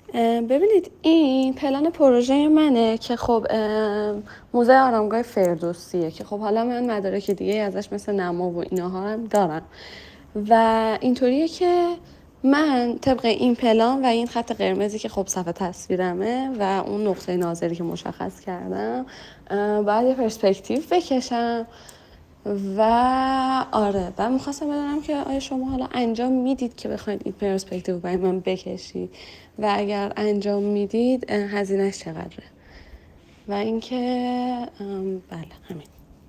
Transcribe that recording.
ببینید این پلن پروژه منه که خب موزه آرامگاه فردوسیه که خب حالا من مدارک دیگه ازش مثل نما و ایناها هم دارم و اینطوریه که من طبق این پلان و این خط قرمزی که خب صفحه تصویرمه و اون نقطه ناظری که مشخص کردم باید یه پرسپکتیو بکشم و آره و میخواستم بدونم که آیا شما حالا انجام میدید که بخواید این پرسپکتیو برای من بکشید و اگر انجام میدید هزینهش چقدره و اینکه بله همین.